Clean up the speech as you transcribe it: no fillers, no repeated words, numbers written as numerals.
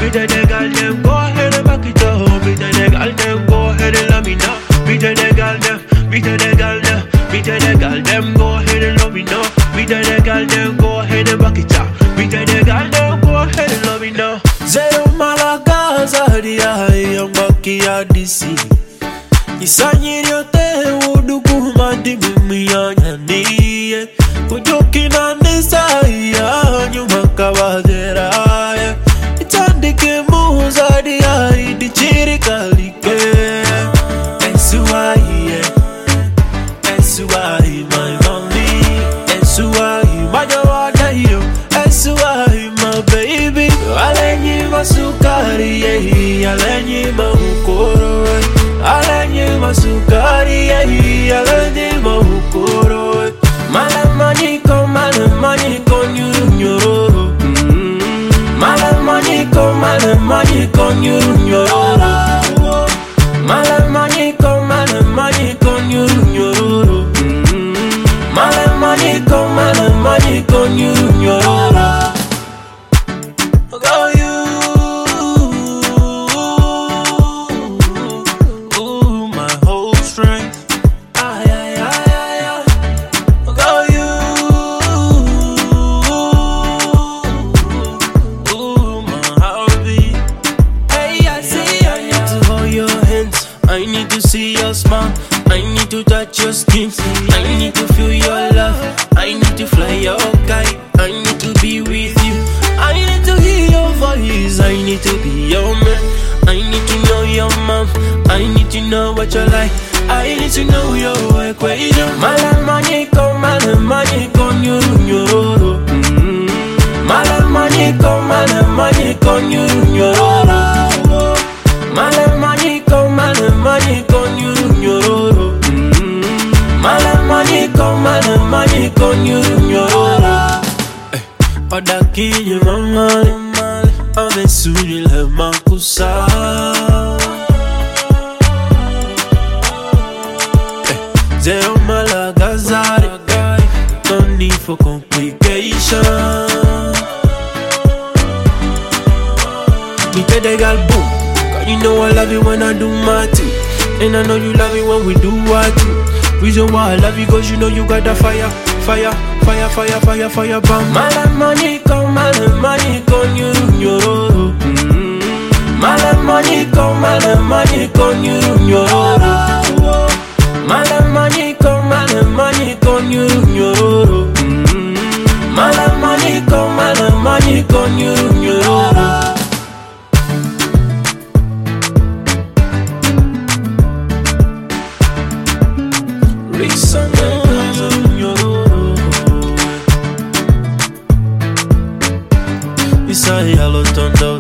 Me tell the girl them go ahead and back it up. Me tell the girl them go ahead and let me know. Me tell the girl them, me tell the girl them, me tell the girl them go ahead and let me know. Me tell the girl them go ahead and back it up. Me tell the girl them go ahead and let me know. Zero malagaza dia yang baki adisi. Isanyiri yote udugu mandi mimi yanyani. Kujoki na nisaya nyuma kabadera. Itandike muza dia idichiri kalike. Esuai, Esuai my mommy. Esuai my jawada. Esuai my baby. Alenyi masukari alenyi mahukoro. Alenyi masukari alenyi mahukoro. Malamaniko nyuru nyoro. Malamaniko nyuru nyoro. Malamaniko nyuru nyoro. Malamaniko nyuru nyoro. Go you, ooh, my whole strength. Ay, ay, ay, ay, ay. Go you, ooh, my heartbeat. Hey, I see I need to hold your hands. I need to see your smile. I need to touch your skin. I need to feel your love. I need to fly your kite. I need to be with you. I need to hear your voice. I need to be your man. I need to know your mom. I need to know what you like. I need to know your equation. Malamaniko nyuru nyoro. Malamaniko nyuru nyoro. Malamaniko nyuru nyoro. Malamaniko nyuru nyoro. Odaki mamali, amesuri le makusa. Zero malagazari, no need for complication. Me tell the girl boom, 'cause you know I love it when I do my thing, and I know you love it when we do what do. Reason why I love you, 'cause you know you got that fire, fire, fire, fire, fire, fire, bam. Malamaniko nyuru nyoro. Malamaniko nyuru nyoro. Malamaniko nyuru nyoro. Malamaniko nyuru nyoro. Listen, Isaiah Lotondo.